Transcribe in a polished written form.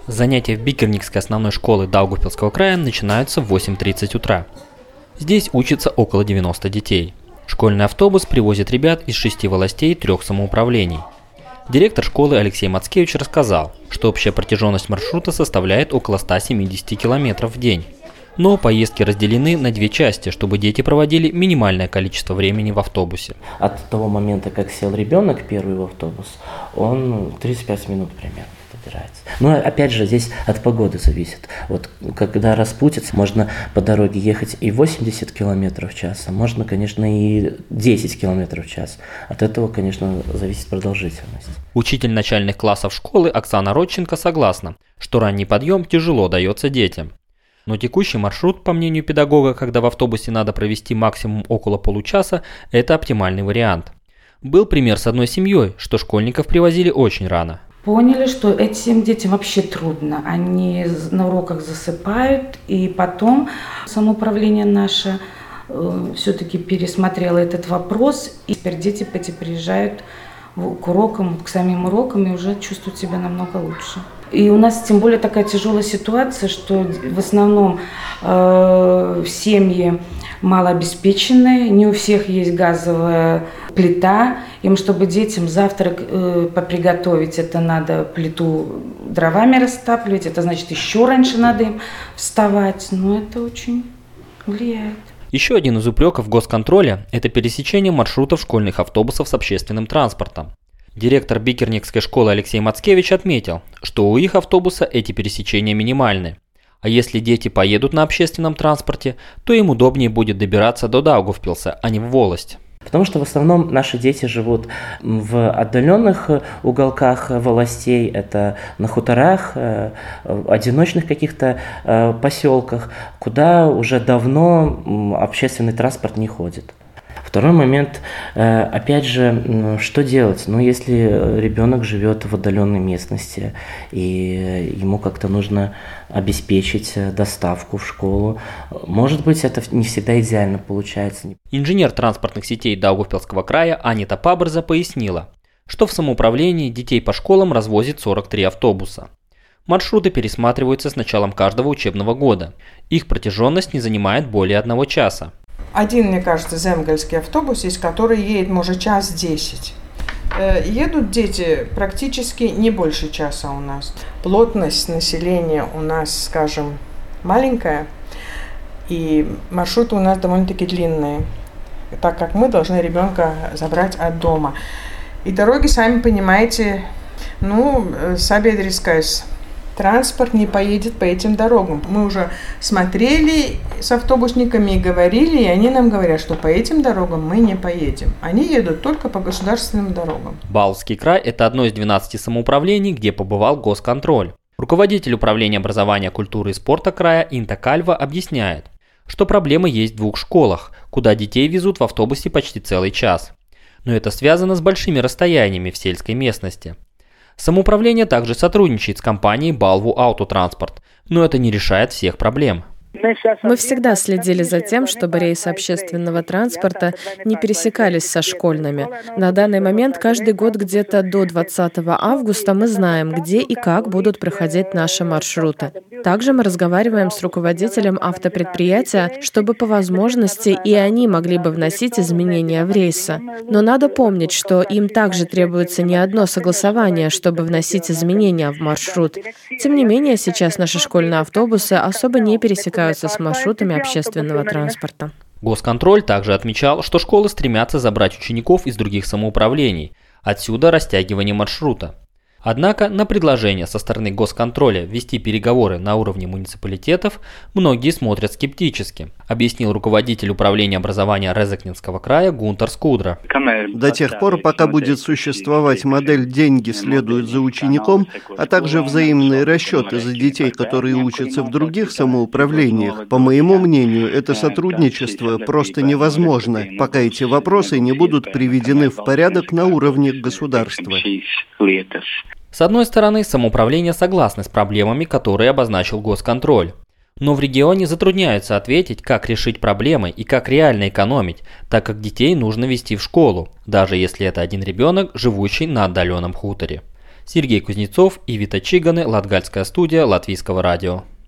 Занятия в Бикерникской основной школы Даугавпилского края начинаются в 8:30 утра. Здесь учатся около 90 детей. Школьный автобус привозит ребят из 6 властей 3 самоуправлений. Директор школы Алексей Мацкевич рассказал, что общая протяженность маршрута составляет около 170 километров в день. Но поездки разделены на 2 части, чтобы дети проводили минимальное количество времени в автобусе. От того момента, как сел ребенок первый в автобус, он 35 минут примерно добирается. Но опять же, здесь от погоды зависит. Вот когда распутится, можно по дороге ехать и 80 километров в час, а можно, конечно, и 10 километров в час. От этого, конечно, зависит продолжительность. Учитель начальных классов школы Оксана Родченко согласна, что ранний подъем тяжело дается детям. Но текущий маршрут, по мнению педагога, когда в автобусе надо провести максимум около получаса, это оптимальный вариант. Был пример с одной семьей, что школьников привозили очень рано. Поняли, что этим детям вообще трудно. Они на уроках засыпают, и потом самоуправление наше все-таки пересмотрело этот вопрос, и теперь дети эти приезжают к урокам, к самим урокам и уже чувствуют себя намного лучше. И у нас тем более такая тяжелая ситуация, что в основном семьи малообеспеченные, не у всех есть газовая плита. Им, чтобы детям завтрак поприготовить, это надо плиту дровами растапливать, это значит еще раньше надо им вставать, но это очень влияет. Еще один из упреков госконтроля – это пересечение маршрутов школьных автобусов с общественным транспортом. Директор Бикерникской школы Алексей Мацкевич отметил, что у их автобуса эти пересечения минимальны. А если дети поедут на общественном транспорте, то им удобнее будет добираться до Даугавпилса, а не в Волость. Потому что в основном наши дети живут в отдаленных уголках властей, это на хуторах, одиночных каких-то поселках, куда уже давно общественный транспорт не ходит. Второй момент, опять же, что делать? Если ребенок живет в отдаленной местности, и ему как-то нужно обеспечить доставку в школу, может быть, это не всегда идеально получается. Инженер транспортных сетей Даугавпилского края Анита Пабрза пояснила, что в самоуправлении детей по школам развозит 43 автобуса. Маршруты пересматриваются с началом каждого учебного года. Их протяженность не занимает более 1 часа. Один, мне кажется, земгальский автобус есть, который едет, может, 1:10. Едут дети практически не больше часа у нас. Плотность населения у нас, скажем, маленькая, и маршруты у нас довольно-таки длинные, так как мы должны ребенка забрать от дома. И дороги, сами понимаете, Сабедрискайс. Транспорт не поедет по этим дорогам. Мы уже смотрели с автобусниками и говорили, и они нам говорят, что по этим дорогам мы не поедем. Они едут только по государственным дорогам. Балтский край – это одно из 12 самоуправлений, где побывал госконтроль. Руководитель управления образования, культуры и спорта края Инта Кальва объясняет, что проблемы есть в 2 школах, куда детей везут в автобусе почти целый час. Но это связано с большими расстояниями в сельской местности. Самоуправление также сотрудничает с компанией Балву Автотранспорт, но это не решает всех проблем. Мы всегда следили за тем, чтобы рейсы общественного транспорта не пересекались со школьными. На данный момент каждый год где-то до 20 августа мы знаем, где и как будут проходить наши маршруты. Также мы разговариваем с руководителем автопредприятия, чтобы по возможности и они могли бы вносить изменения в рейсы. Но надо помнить, что им также требуется не одно согласование, чтобы вносить изменения в маршрут. Тем не менее, сейчас наши школьные автобусы особо не пересекаются с маршрутами общественного транспорта. Госконтроль также отмечал, что школы стремятся забрать учеников из других самоуправлений, отсюда растягивание маршрута. Однако на предложение со стороны госконтроля вести переговоры на уровне муниципалитетов многие смотрят скептически, объяснил руководитель управления образования Резекненского края Гунтар Скудра. До тех пор, пока будет существовать модель «деньги следуют за учеником», а также взаимные расчеты за детей, которые учатся в других самоуправлениях, по моему мнению, это сотрудничество просто невозможно, пока эти вопросы не будут приведены в порядок на уровне государства. С одной стороны, самоуправление согласно с проблемами, которые обозначил госконтроль. Но в регионе затрудняются ответить, как решить проблемы и как реально экономить, так как детей нужно вести в школу, даже если это один ребенок, живущий на отдаленном хуторе. Сергей Кузнецов и Вита Чиганы, Латгальская студия Латвийского радио.